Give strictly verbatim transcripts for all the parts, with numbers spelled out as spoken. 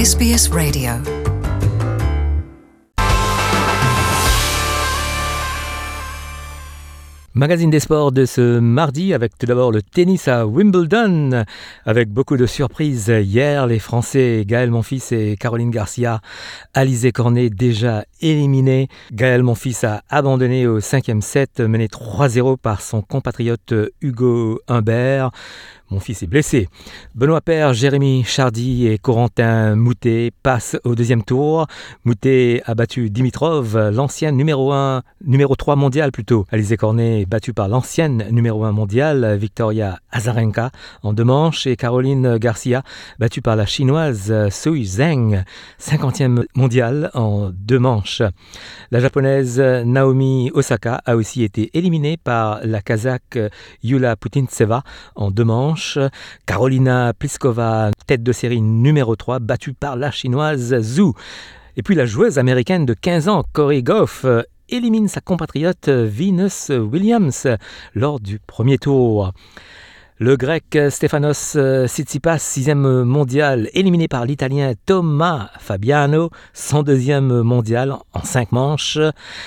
S B S Radio. Magazine des sports de ce mardi avec tout d'abord le tennis à Wimbledon avec beaucoup de surprises. Hier, les Français Gaël Monfils et Caroline Garcia, Alizé Cornet déjà éliminés. Gaël Monfils a abandonné au cinquième set, mené trois zéro par son compatriote Hugo Humbert. Mon fils est blessé. Benoît Paire, Jérémy Chardy et Corentin Moutet passent au deuxième tour. Moutet a battu Dimitrov, l'ancienne numéro un, numéro trois mondial plutôt. Alizé Cornet est battue par l'ancienne numéro un mondiale, Victoria Azarenka, en deux manches. Et Caroline Garcia, battue par la chinoise Sui Zheng, cinquantième mondiale en deux manches. La japonaise Naomi Osaka a aussi été éliminée par la kazakh Yulia Putintseva en deux manches. Karolina Pliskova, tête de série numéro trois, battue par la chinoise Zhu. Et puis la joueuse américaine de quinze ans, Cory Gauff, élimine sa compatriote Venus Williams lors du premier tour. Le grec Stefanos Tsitsipas, sixième mondial, éliminé par l'italien Thomas Fabiano, cent deuxième mondial en cinq manches.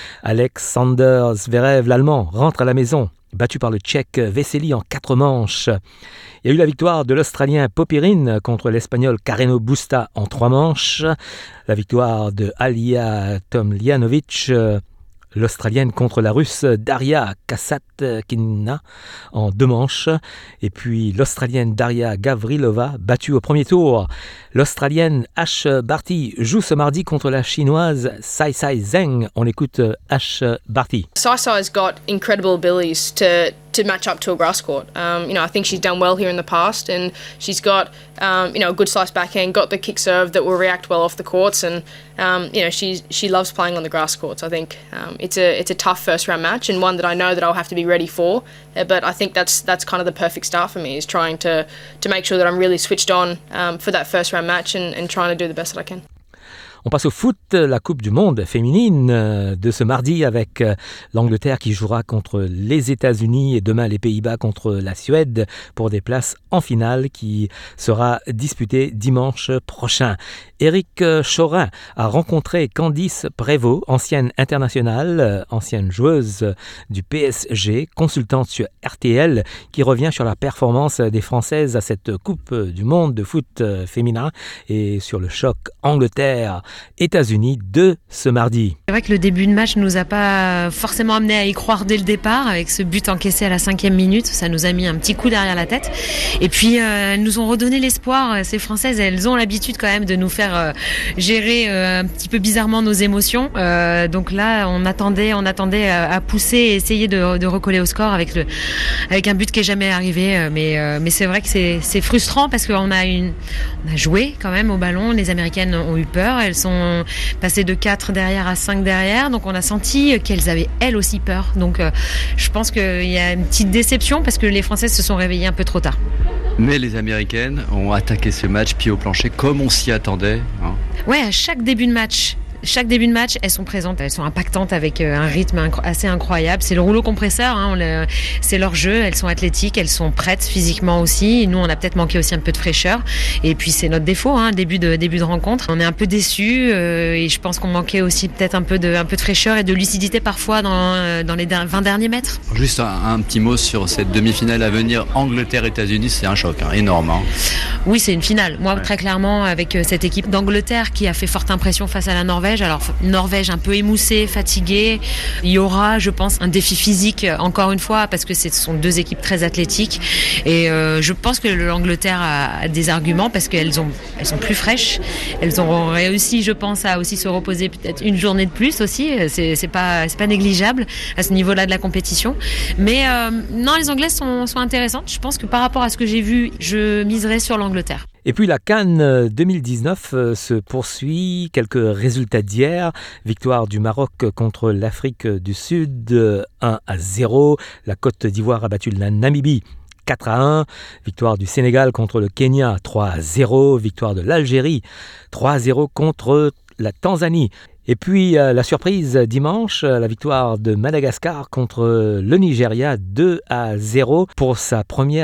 Alexander Zverev, l'allemand, rentre à la maison, battu par le tchèque Vesely en quatre manches. Il y a eu la victoire de l'Australien Popyrin contre l'Espagnol Carreno Busta en trois manches. La victoire de Alia Tomljanovic, l'Australienne contre la Russe Daria Kasatkina en deux manches. Et puis l'Australienne Daria Gavrilova, battue au premier tour. L'Australienne Ash Barty joue ce mardi contre la Chinoise Sai Sai Zheng. On écoute Ash Barty. Sai Sai's got incredible abilities to to match up to a grass court. Um, you know, I think she's done well here in the past, and she's got um, you know, a good slice backhand, got the kick serve that will react well off the courts, and um, you know, she she loves playing on the grass courts. I think um, it's a it's a tough first round match, and one that I know that I'll have to be ready for. Uh, but I think that's that's kind of the perfect start for me, is trying to to make sure that I'm really switched on um, for that first round match, and, and trying to do the best that I can. On passe au foot, la Coupe du Monde féminine de ce mardi avec l'Angleterre qui jouera contre les États-Unis et demain les Pays-Bas contre la Suède pour des places en finale qui sera disputée dimanche prochain. Éric Chorin a rencontré Candice Prévost, ancienne internationale, ancienne joueuse du P S G, consultante sur R T L, qui revient sur la performance des Françaises à cette Coupe du Monde de foot féminin et sur le choc Angleterre-États-Unis de ce mardi. C'est vrai que le début de match ne nous a pas forcément amené à y croire dès le départ, avec ce but encaissé à la cinquième minute. Ça nous a mis un petit coup derrière la tête. Et puis, euh, elles nous ont redonné l'espoir. Ces Françaises, elles ont l'habitude quand même de nous faire euh, gérer euh, un petit peu bizarrement nos émotions. Euh, donc là, on attendait, on attendait à, à pousser et essayer de, de recoller au score avec le, avec un but qui est jamais arrivé. Mais, euh, mais c'est vrai que c'est, c'est frustrant parce qu'on a une, on a joué quand même au ballon. Les Américaines ont eu peur. Elles sont passées de quatre derrière à cinq derrière. Donc on a senti qu'elles avaient elles aussi peur. Donc euh, je pense qu'il y a une petite déception parce que les Françaises se sont réveillées un peu trop tard. Mais les Américaines ont attaqué ce match pied au plancher comme on s'y attendait. Hein. Ouais, à chaque début de match. Chaque début de match, elles sont présentes, elles sont impactantes avec un rythme incro- assez incroyable. C'est le rouleau compresseur, hein, on le, c'est leur jeu, elles sont athlétiques, elles sont prêtes physiquement aussi. Et nous, on a peut-être manqué aussi un peu de fraîcheur. Et puis c'est notre défaut, hein, début de début de rencontre. On est un peu déçus euh, et je pense qu'on manquait aussi peut-être un peu de un peu de fraîcheur et de lucidité parfois dans dans les vingt derniers mètres. Juste un, un petit mot sur cette demi-finale à venir, Angleterre-États-Unis, c'est un choc, hein, énorme. Hein. Oui, c'est une finale. Moi, ouais. Très clairement, avec cette équipe d'Angleterre qui a fait forte impression face à la Norvège. Alors, Norvège un peu émoussée, fatiguée. Il y aura, je pense, un défi physique, encore une fois, parce que ce sont deux équipes très athlétiques. Et euh, je pense que l'Angleterre a, a des arguments parce qu'elles ont, elles sont plus fraîches. Elles ont réussi, je pense, à aussi se reposer peut-être une journée de plus aussi. C'est, c'est pas, c'est pas négligeable à ce niveau-là de la compétition. Mais euh, non, les Anglaises sont, sont intéressantes. Je pense que par rapport à ce que j'ai vu, je miserais sur l'Angleterre. Et puis la CAN deux mille dix-neuf se poursuit, quelques résultats d'hier, victoire du Maroc contre l'Afrique du Sud un à zéro, la Côte d'Ivoire a battu la Namibie quatre à un, victoire du Sénégal contre le Kenya trois à zéro, victoire de l'Algérie trois à zéro contre la Tanzanie. Et puis euh, la surprise dimanche, la victoire de Madagascar contre le Nigeria deux à zéro pour sa première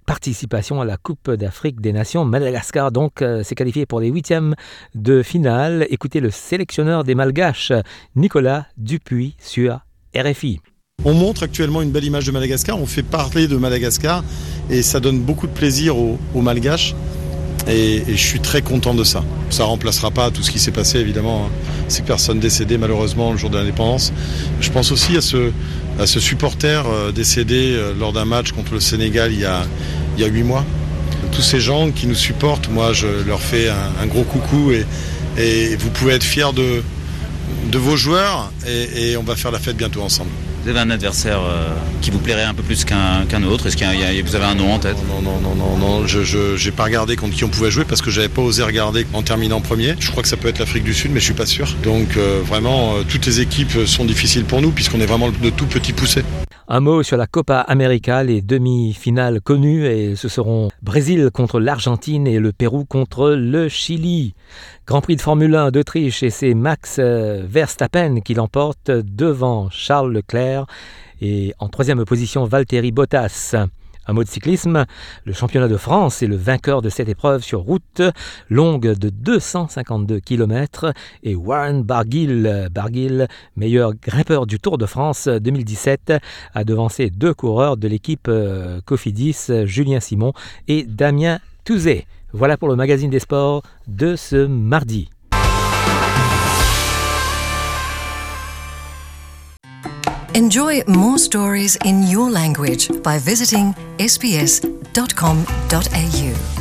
participation à la Coupe d'Afrique des Nations. Madagascar donc euh, s'est qualifié pour les huitièmes de finale. Écoutez le sélectionneur des Malgaches, Nicolas Dupuis, sur R F I. On montre actuellement une belle image de Madagascar, on fait parler de Madagascar et ça donne beaucoup de plaisir aux, aux Malgaches et, et je suis très content de ça. Ça ne remplacera pas tout ce qui s'est passé évidemment, ces personnes décédées malheureusement le jour de l'indépendance. Je pense aussi à ce, à ce supporter décédé lors d'un match contre le Sénégal il y a, il y a huit mois. Tous ces gens qui nous supportent, moi je leur fais un, un gros coucou et, et vous pouvez être fiers de, de vos joueurs et, et on va faire la fête bientôt ensemble. Vous avez un adversaire euh, qui vous plairait un peu plus qu'un, qu'un autre? Est-ce qu'il y a, il y a, vous avez un nom en tête? Non, non, non, non, non. Je, je, j'ai pas regardé contre qui on pouvait jouer parce que j'avais pas osé regarder en terminant premier. Je crois que ça peut être l'Afrique du Sud, mais je suis pas sûr. Donc euh, vraiment, euh, toutes les équipes sont difficiles pour nous puisqu'on est vraiment de tout petits poussés. Un mot sur la Copa América, les demi-finales connues, et ce seront Brésil contre l'Argentine et le Pérou contre le Chili. Grand Prix de Formule un d'Autriche et c'est Max Verstappen qui l'emporte devant Charles Leclerc et en troisième position Valtteri Bottas. Un mot de cyclisme, le championnat de France est le vainqueur de cette épreuve sur route, longue de deux cent cinquante-deux kilomètres, et Warren Barguil, Barguil, meilleur grimpeur du Tour de France deux mille dix-sept, a devancé deux coureurs de l'équipe Cofidis, Julien Simon et Damien Touzé. Voilà pour le magazine des sports de ce mardi. Enjoy more stories in your language by visiting s b s dot com dot a u.